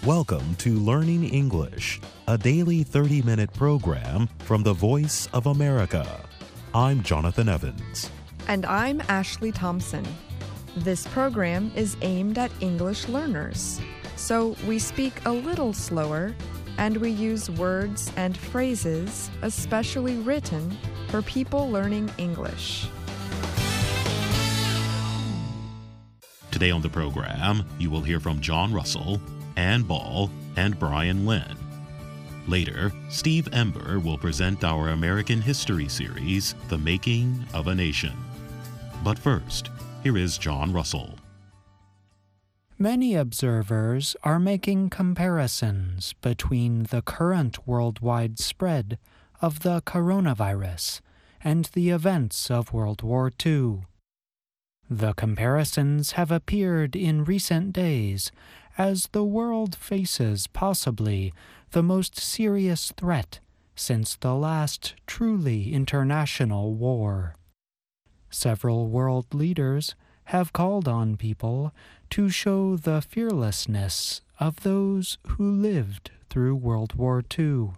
Welcome to Learning English, a daily 30-minute program from the Voice of America. I'm Jonathan Evans. And I'm Ashley Thompson. This program is aimed at English learners, so we speak a little slower and we use words and phrases especially written for people learning English. Today on the program, you will hear from John Russell, Ann Ball, and Brian Lynn. Later, Steve Ember will present our American history series, The Making of a Nation. But first, here is John Russell. Many observers are making comparisons between the current worldwide spread of the coronavirus and the events of World War II. The comparisons have appeared in recent days as the world faces possibly the most serious threat since the last truly international war. Several world leaders have called on people to show the fearlessness of those who lived through World War II.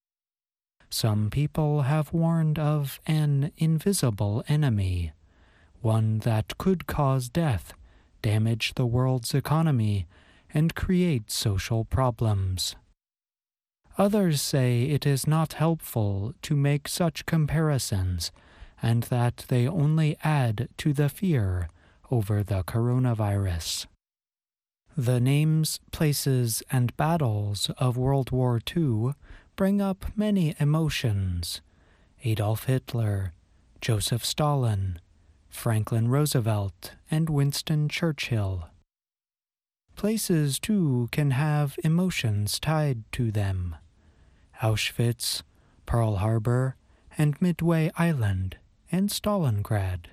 Some people have warned of an invisible enemy, one that could cause death, damage the world's economy, and create social problems. Others say it is not helpful to make such comparisons and that they only add to the fear over the coronavirus. The names, places, and battles of World War II bring up many emotions: Adolf Hitler, Joseph Stalin, Franklin Roosevelt, and Winston Churchill. Places, too, can have emotions tied to them: Auschwitz, Pearl Harbor, and Midway Island, and Stalingrad.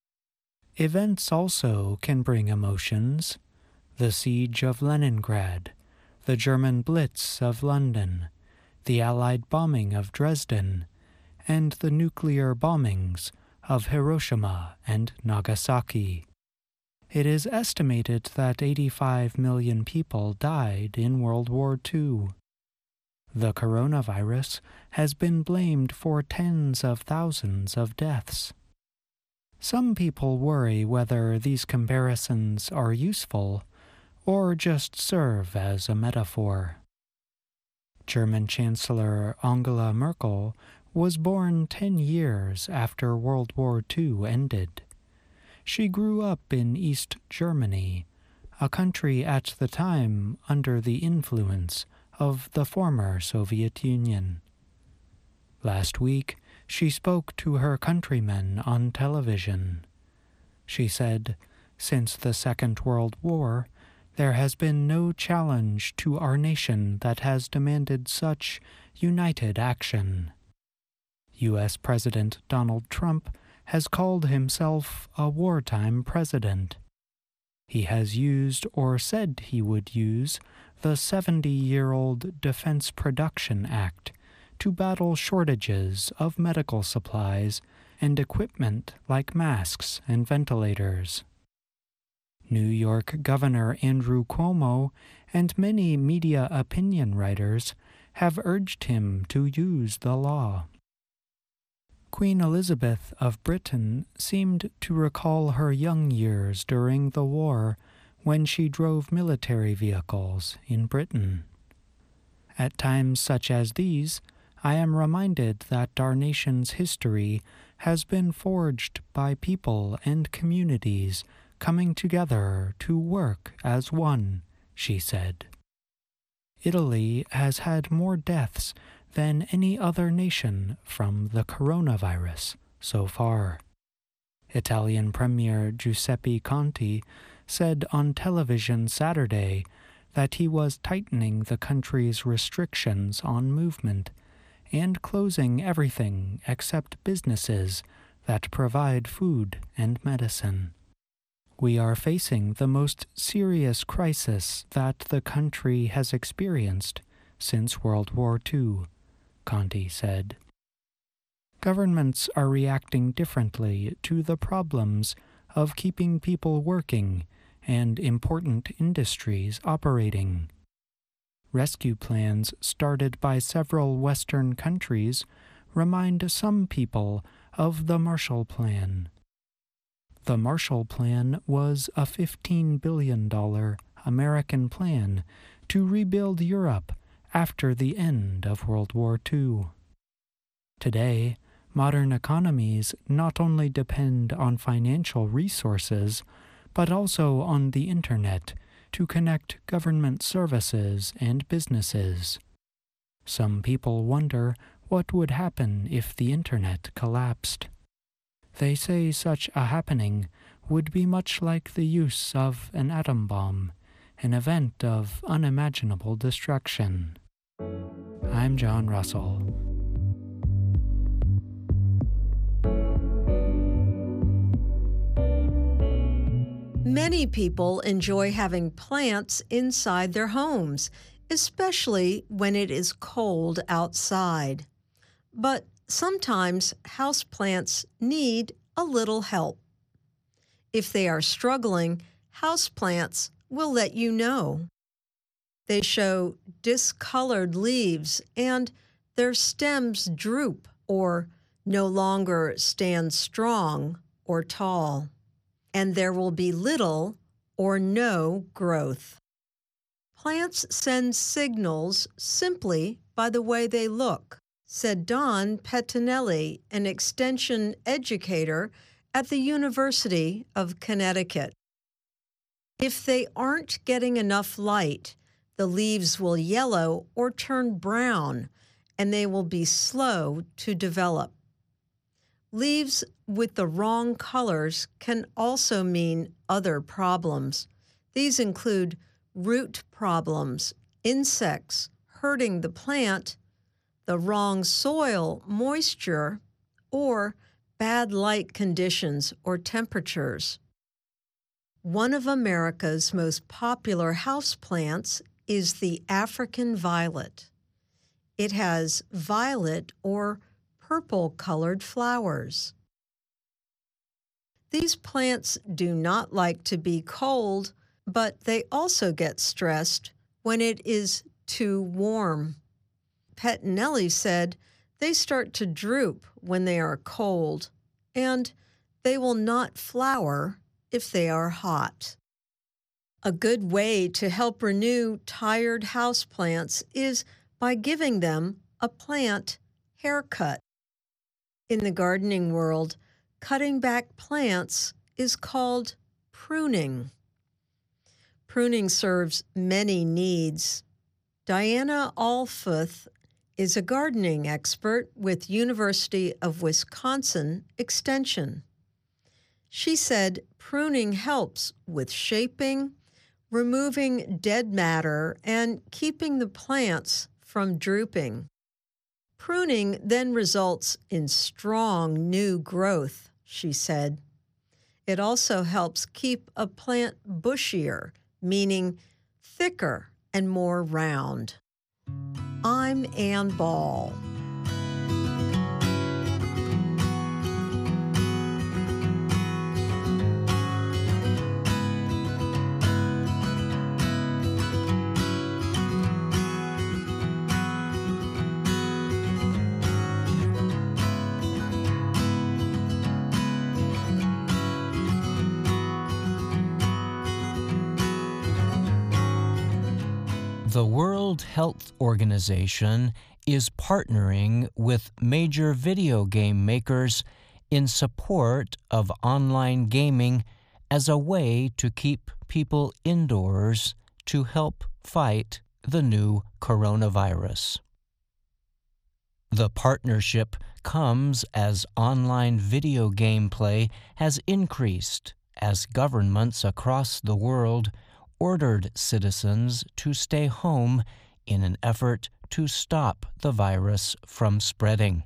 Events also can bring emotions: the siege of Leningrad, the German Blitz of London, the Allied bombing of Dresden, and the nuclear bombings of Hiroshima and Nagasaki. It is estimated that 85 million people died in World War II. The coronavirus has been blamed for tens of thousands of deaths. Some people worry whether these comparisons are useful or just serve as a metaphor. German Chancellor Angela Merkel was born 10 years after World War II ended. She grew up in East Germany, a country at the time under the influence of the former Soviet Union. Last week, she spoke to her countrymen on television. She said, "Since the Second World War, there has been no challenge to our nation that has demanded such united action." U.S. President Donald Trump has called himself a wartime president. He has used or said he would use the 70-year-old Defense Production Act to battle shortages of medical supplies and equipment like masks and ventilators. New York Governor Andrew Cuomo and many media opinion writers have urged him to use the law. Queen Elizabeth of Britain seemed to recall her young years during the war when she drove military vehicles in Britain. At times such as these, I am reminded that our nation's history has been forged by people and communities coming together to work as one, she said. Italy has had more deaths than any other nation from the coronavirus so far. Italian Premier Giuseppe Conte said on television Saturday that he was tightening the country's restrictions on movement and closing everything except businesses that provide food and medicine. "We are facing the most serious crisis that the country has experienced since World War II," Conte said. Governments are reacting differently to the problems of keeping people working and important industries operating. Rescue plans started by several Western countries remind some people of the Marshall Plan. The Marshall Plan was a $15 billion American plan to rebuild Europe after the end of World War II. Today, modern economies not only depend on financial resources, but also on the Internet to connect government services and businesses. Some people wonder what would happen if the Internet collapsed. They say such a happening would be much like the use of an atom bomb, an event of unimaginable destruction. I'm John Russell. Many people enjoy having plants inside their homes, especially when it is cold outside. But sometimes houseplants need a little help. If they are struggling, houseplants will let you know. They show discolored leaves and their stems droop or no longer stand strong or tall, and there will be little or no growth. Plants send signals simply by the way they look, said Don Pettinelli, an extension educator at the University of Connecticut. If they aren't getting enough light, the leaves will yellow or turn brown, and they will be slow to develop. Leaves with the wrong colors can also mean other problems. These include root problems, insects hurting the plant, the wrong soil moisture, or bad light conditions or temperatures. One of America's most popular houseplants is the African violet. It has violet or purple-colored flowers. These plants do not like to be cold, but they also get stressed when it is too warm. Pettinelli said they start to droop when they are cold, and they will not flower if they are hot. A good way to help renew tired houseplants is by giving them a plant haircut. In the gardening world, cutting back plants is called pruning. Pruning serves many needs. Diana Alfuth is a gardening expert with University of Wisconsin Extension. She said pruning helps with shaping, removing dead matter, and keeping the plants from drooping. Pruning then results in strong new growth, she said. It also helps keep a plant bushier, meaning thicker and more round. I'm Ann Ball. The World Health Organization is partnering with major video game makers in support of online gaming as a way to keep people indoors to help fight the new coronavirus. The partnership comes as online video game play has increased as governments across the world ordered citizens to stay home in an effort to stop the virus from spreading.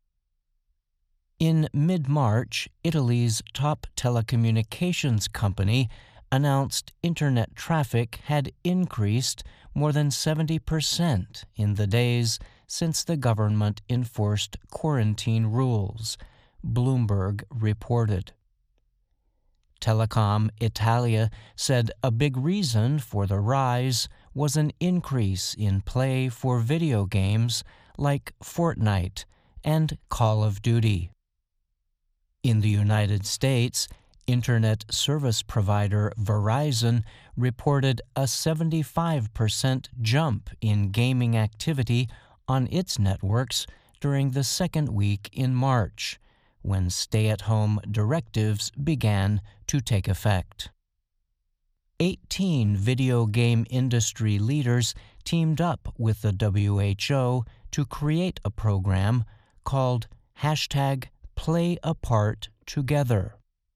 In mid-March, Italy's top telecommunications company announced internet traffic had increased more than 70% in the days since the government enforced quarantine rules, Bloomberg reported. Telecom Italia said a big reason for the rise was an increase in play for video games like Fortnite and Call of Duty. In the United States, Internet service provider Verizon reported a 75% jump in gaming activity on its networks during the second week in March, when stay-at-home directives began to take effect. 18 video game industry leaders teamed up with the WHO to create a program called #PlayApartTogether.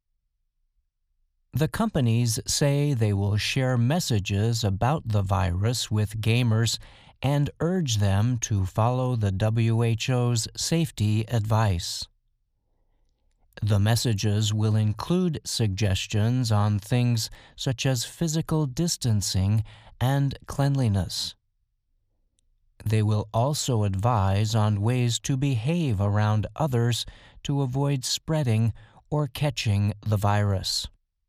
The companies say they will share messages about the virus with gamers and urge them to follow the WHO's safety advice. The messages will include suggestions on things such as physical distancing and cleanliness. They will also advise on ways to behave around others to avoid spreading or catching the virus.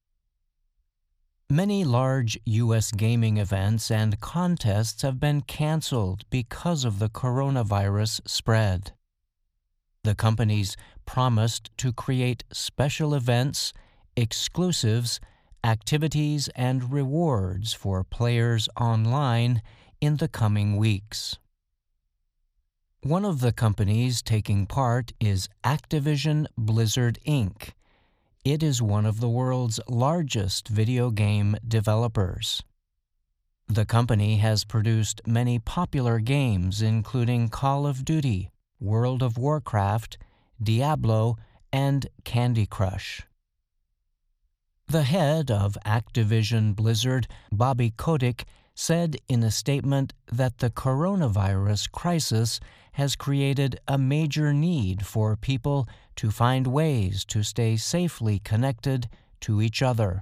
Many large U.S. gaming events and contests have been canceled because of the coronavirus spread. The companies promised to create special events, exclusives, activities, and rewards for players online in the coming weeks. One of the companies taking part is Activision Blizzard Inc. It is one of the world's largest video game developers. The company has produced many popular games including Call of Duty, World of Warcraft, Diablo, and Candy Crush. The head of Activision Blizzard, Bobby Kotick, said in a statement that the coronavirus crisis has created a major need for people to find ways to stay safely connected to each other.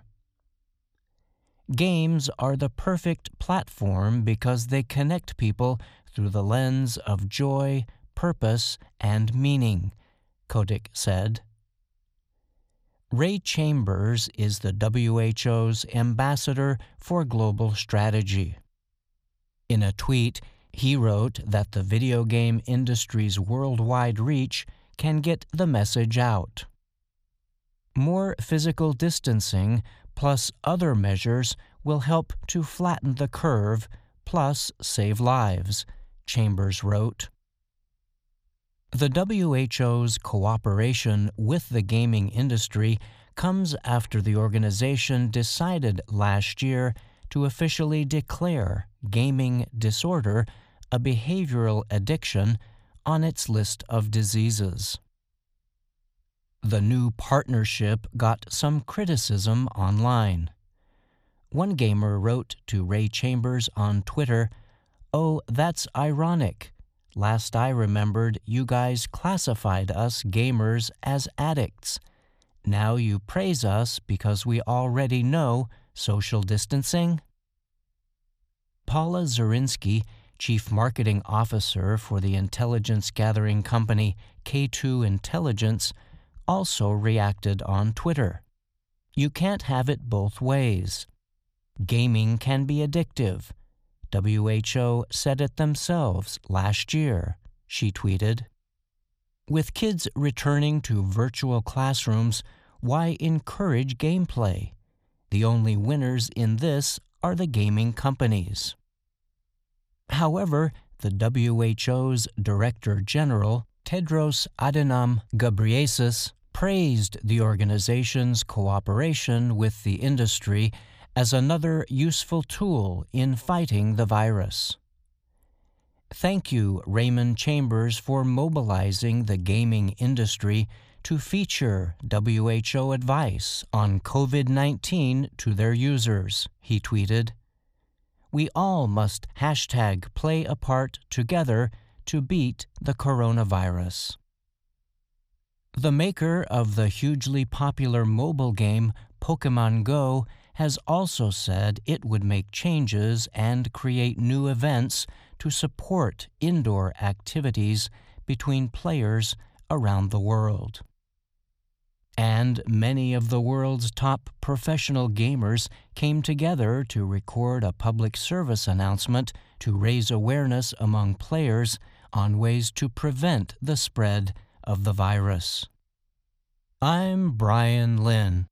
Games are the perfect platform because they connect people through the lens of joy, purpose, and meaning, Kotick said. Ray Chambers is the WHO's ambassador for global strategy. In a tweet, he wrote that the video game industry's worldwide reach can get the message out. More physical distancing plus other measures will help to flatten the curve plus save lives, Chambers wrote. The WHO's cooperation with the gaming industry comes after the organization decided last year to officially declare gaming disorder a behavioral addiction on its list of diseases. The new partnership got some criticism online. One gamer wrote to Ray Chambers on Twitter, "Oh, that's ironic. Last I remembered, you guys classified us gamers as addicts. Now you praise us because we already know social distancing?" Paula Zurinsky, Chief Marketing Officer for the intelligence gathering company K2 Intelligence, also reacted on Twitter. "You can't have it both ways. Gaming can be addictive. WHO said it themselves last year," she tweeted. With kids returning to virtual classrooms, why encourage gameplay? The only winners in this are the gaming companies. However, the WHO's Director General, Tedros Adhanom Ghebreyesus, praised the organization's cooperation with the industry as another useful tool in fighting the virus. "Thank you, Raymond Chambers, for mobilizing the gaming industry to feature WHO advice on COVID-19 to their users," he tweeted. "We all must #PlayApartTogether to beat the coronavirus." The maker of the hugely popular mobile game Pokémon Go has also said it would make changes and create new events to support indoor activities between players around the world. and many of the world's top professional gamers came together to record a public service announcement to raise awareness among players on ways to prevent the spread of the virus. I'm Brian Lynn.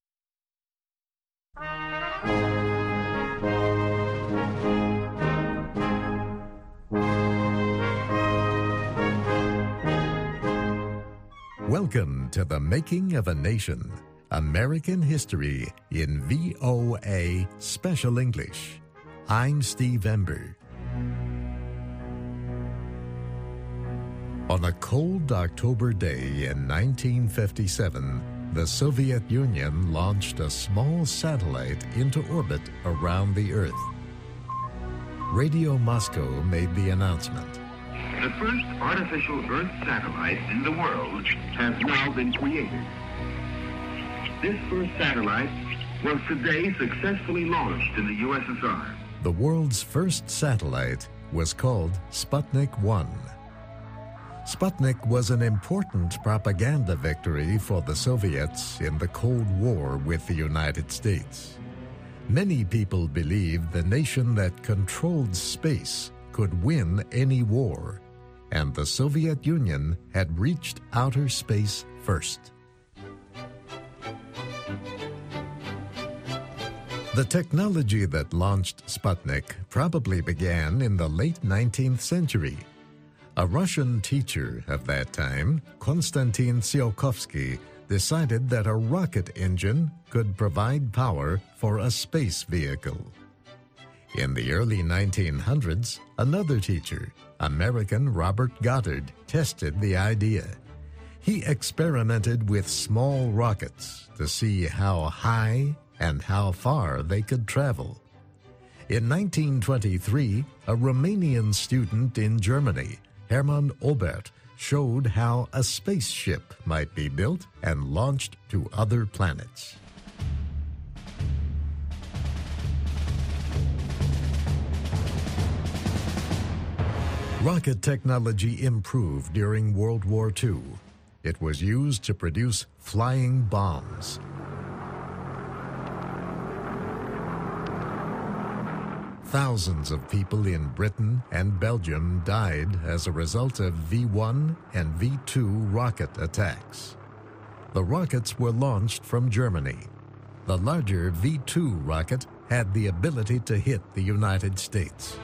Welcome to The Making of a Nation, American History in VOA Special English. I'm Steve Ember. On a cold October day in 1957, the Soviet Union launched a small satellite into orbit around the Earth. Radio Moscow made the announcement. The first artificial Earth satellite in the world has now been created. This first satellite was today successfully launched in the USSR. The world's first satellite was called Sputnik 1. Sputnik was an important propaganda victory for the Soviets in the Cold War with the United States. Many people believed the nation that controlled space could win any war, and the Soviet Union had reached outer space first. The technology that launched Sputnik probably began in the late 19th century. A Russian teacher of that time, Konstantin Tsiolkovsky, decided that a rocket engine could provide power for a space vehicle. In the early 1900s, another teacher, American Robert Goddard, tested the idea. He experimented with small rockets to see how high and how far they could travel. In 1923, a Romanian student in Germany, Hermann Oberth, showed how a spaceship might be built and launched to other planets. Rocket technology improved during World War II. It was used to produce flying bombs. Thousands of people in Britain and Belgium died as a result of V-1 and V-2 rocket attacks. The rockets were launched from Germany. The larger V-2 rocket had the ability to hit the United States.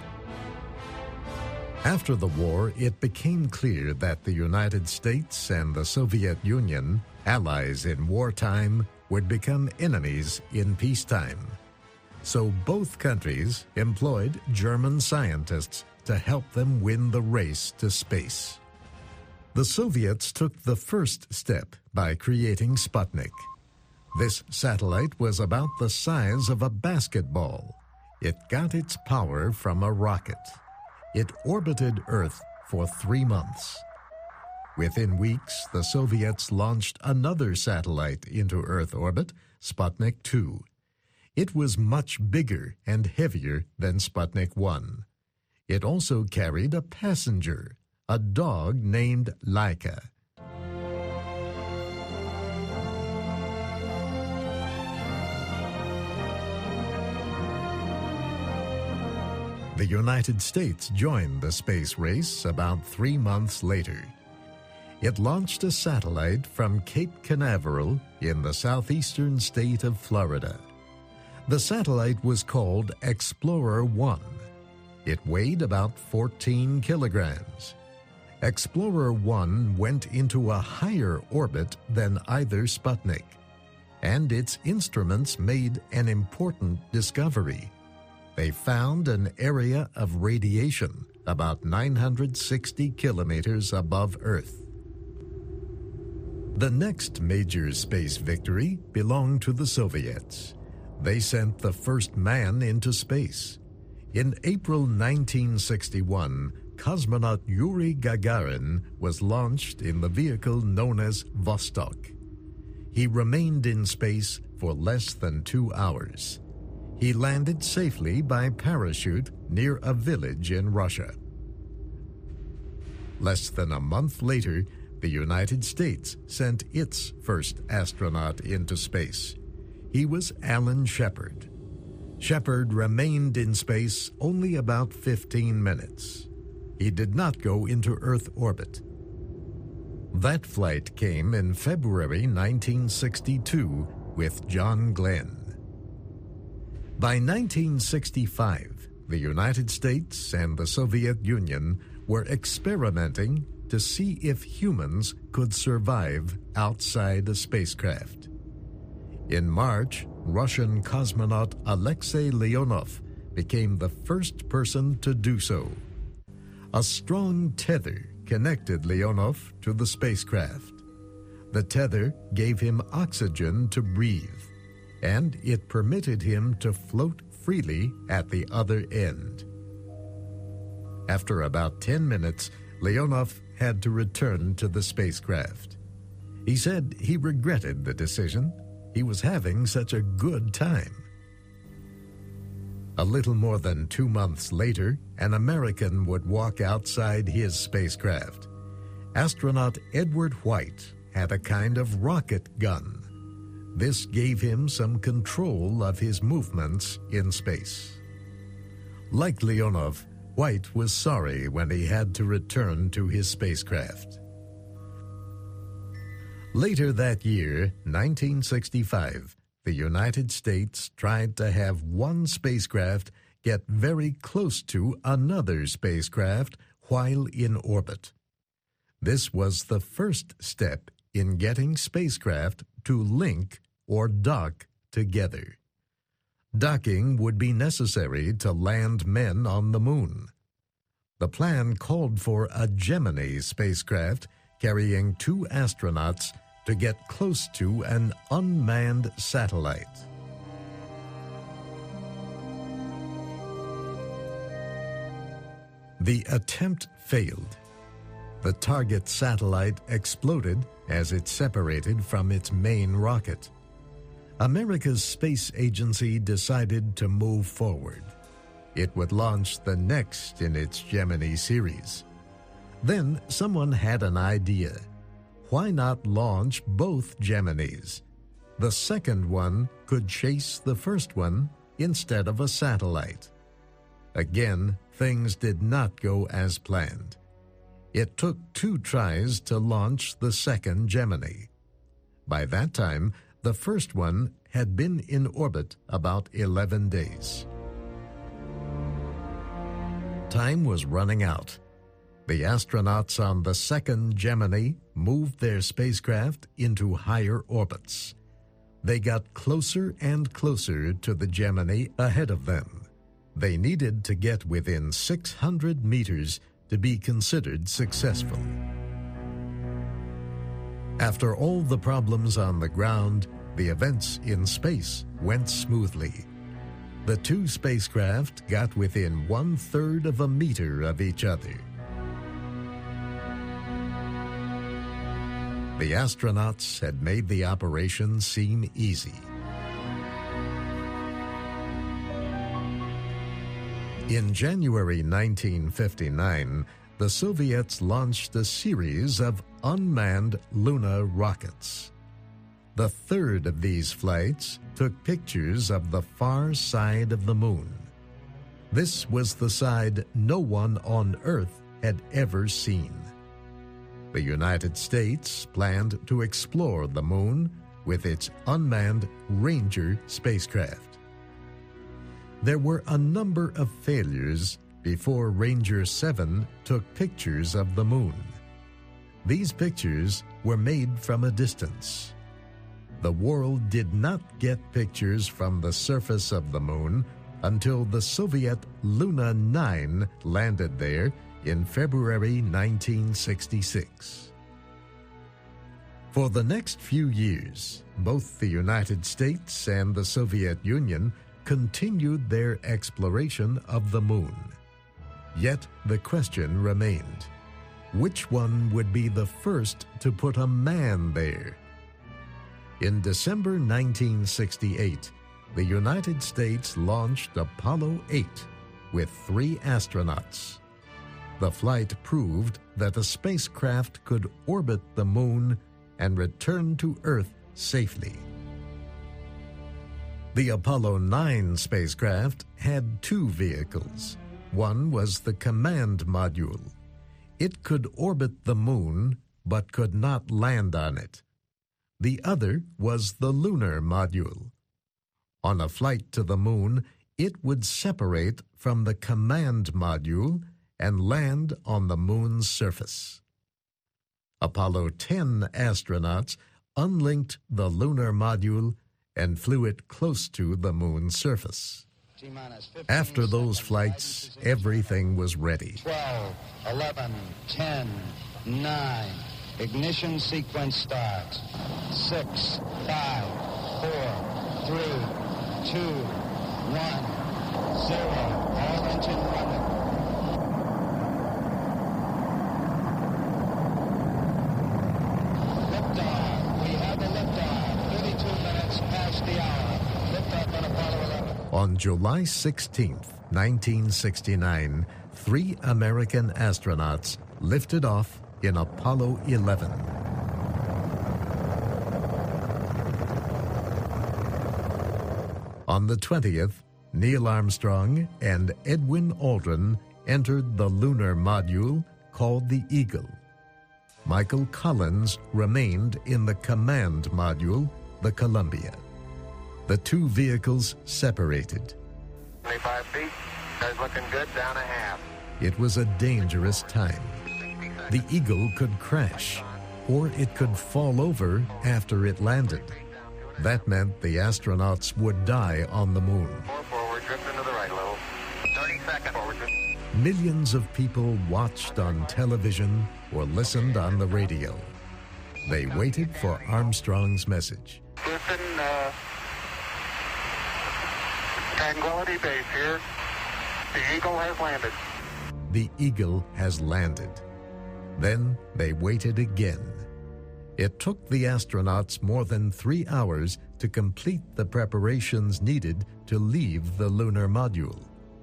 After the war, it became clear that the United States and the Soviet Union, allies in wartime, would become enemies in peacetime. So both countries employed German scientists to help them win the race to space. The Soviets took the first step by creating Sputnik. This satellite was about the size of a basketball. It got its power from a rocket. It orbited Earth for 3 months. Within weeks, the Soviets launched another satellite into Earth orbit, Sputnik 2. It was much bigger and heavier than Sputnik 1. It also carried a passenger, a dog named Laika. The United States joined the space race about 3 months later. It launched a satellite from Cape Canaveral in the southeastern state of Florida. The satellite was called Explorer 1. It weighed about 14 kilograms. Explorer 1 went into a higher orbit than either Sputnik, and its instruments made an important discovery. They found an area of radiation about 960 kilometers above Earth. The next major space victory belonged to the Soviets. They sent the first man into space. In April 1961, cosmonaut Yuri Gagarin was launched in the vehicle known as Vostok. He remained in space for less than 2 hours. He landed safely by parachute near a village in Russia. Less than a month later, the United States sent its first astronaut into space. He was Alan Shepard. Shepard remained in space only about 15 minutes. He did not go into Earth orbit. That flight came in February 1962 with John Glenn. By 1965, the United States and the Soviet Union were experimenting to see if humans could survive outside a spacecraft. In March, Russian cosmonaut Alexei Leonov became the first person to do so. A strong tether connected Leonov to the spacecraft. The tether gave him oxygen to breathe, and it permitted him to float freely at the other end. After about 10 minutes, Leonov had to return to the spacecraft. He said he regretted the decision. He was having such a good time. A little more than 2 months later, an American would walk outside his spacecraft. Astronaut Edward White had a kind of rocket gun. This gave him some control of his movements in space. Like Leonov, White was sorry when he had to return to his spacecraft. Later that year, 1965, the United States tried to have one spacecraft get very close to another spacecraft while in orbit. This was the first step in getting spacecraft to link or dock together. Docking would be necessary to land men on the moon. The plan called for a Gemini spacecraft carrying 2 astronauts to get close to an unmanned satellite. The attempt failed. The target satellite exploded as it separated from its main rocket. America's space agency decided to move forward. It would launch the next in its Gemini series. Then someone had an idea. Why not launch both Geminis? The second one could chase the first one instead of a satellite. Again, things did not go as planned. It took 2 tries to launch the second Gemini. By that time, the first one had been in orbit about 11 days. Time was running out. The astronauts on the second Gemini moved their spacecraft into higher orbits. They got closer and closer to the Gemini ahead of them. They needed to get within 600 meters to be considered successful. After all the problems on the ground, the events in space went smoothly. The 2 spacecraft got within 1/3 of a meter of each other. The astronauts had made the operation seem easy. In January 1959, the Soviets launched a series of unmanned Luna rockets. The third of these flights took pictures of the far side of the moon. This was the side no one on Earth had ever seen. The United States planned to explore the moon with its unmanned Ranger spacecraft. There were a number of failures before Ranger 7 took pictures of the moon. These pictures were made from a distance. The world did not get pictures from the surface of the moon until the Soviet Luna 9 landed there in February 1966. For the next few years, both the United States and the Soviet Union continued their exploration of the moon. Yet the question remained, which one would be the first to put a man there? In December 1968, the United States launched Apollo 8 with 3 astronauts. The flight proved that the spacecraft could orbit the moon and return to Earth safely. The Apollo 9 spacecraft had two vehicles. One was the command module. It could orbit the moon, but could not land on it. The other was the lunar module. On a flight to the moon, it would separate from the command module and land on the moon's surface. Apollo 10 astronauts unlinked the lunar module and flew it close to the moon's surface. After those flights, everything was ready. 12, 11, 10, 9. Ignition sequence starts. 6, 5, 4, 3, 2, 1, 0. All engine running. Liftoff. We have a liftoff. 32 minutes past the hour. Liftoff on Apollo 11. On July 16th, 1969, 3 American astronauts lifted off in Apollo 11. On the 20th, Neil Armstrong and Edwin Aldrin entered the lunar module called the Eagle. Michael Collins remained in the command module, the Columbia. The two vehicles separated. 25 feet. Guys looking good, down a half. It was a dangerous time. The Eagle could crash, or it could fall over after it landed. That meant the astronauts would die on the moon. 4 forward, drift into the right a little. 30 seconds forward. Millions of people watched on television or listened on the radio. They waited for Armstrong's message. Houston, Tranquility Base here. The Eagle has landed. The Eagle has landed. Then they waited again. It took the astronauts more than 3 hours to complete the preparations needed to leave the lunar module.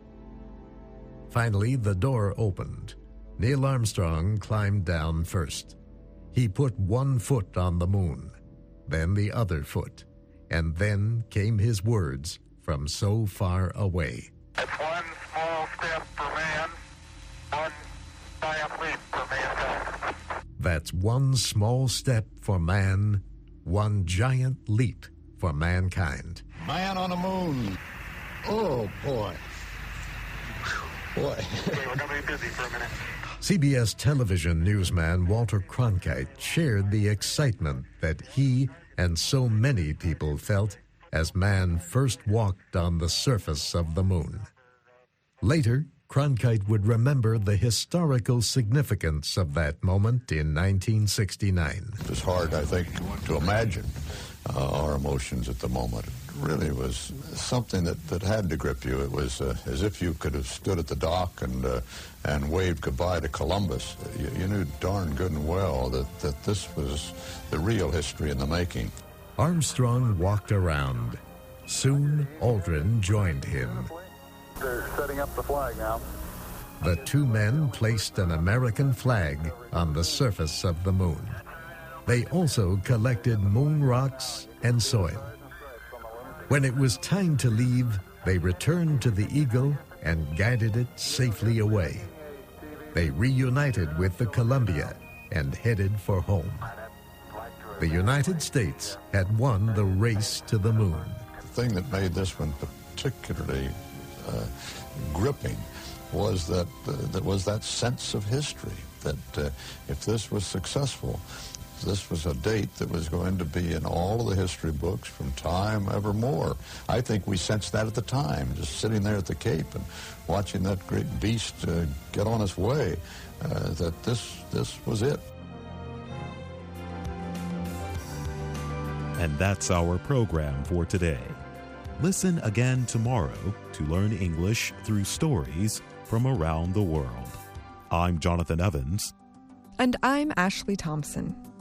Finally, the door opened. Neil Armstrong climbed down first. He put one foot on the moon, then the other foot, and then came his words from so far away. It's one small step for man, one giant leap for mankind. That's one small step for man, one giant leap for mankind. Man on the moon. Oh, boy. Boy. Okay, we're going to be busy for a minute. CBS television newsman Walter Cronkite shared the excitement that he and so many people felt as man first walked on the surface of the moon. Later, Cronkite would remember the historical significance of that moment in 1969. It was hard, I think, to imagine our emotions at the moment. It really was something that had to grip you. It was as if you could have stood at the dock and waved goodbye to Columbus. You knew darn good and well that this was the real history in the making. Armstrong walked around. Soon, Aldrin joined him. They're setting up the flag now. The two men placed an American flag on the surface of the moon. They also collected moon rocks and soil. When it was time to leave, they returned to the Eagle and guided it safely away. They reunited with the Columbia and headed for home. The United States had won the race to the moon. The thing that made this one particularly gripping was that sense of history, that if this was successful, this was a date that was going to be in all of the history books from time evermore. I think we sensed that at the time, just sitting there at the Cape and watching that great beast get on its way, that this was it. And that's our program for today. Listen again tomorrow to learn English through stories from around the world. I'm Jonathan Evans. And I'm Ashley Thompson.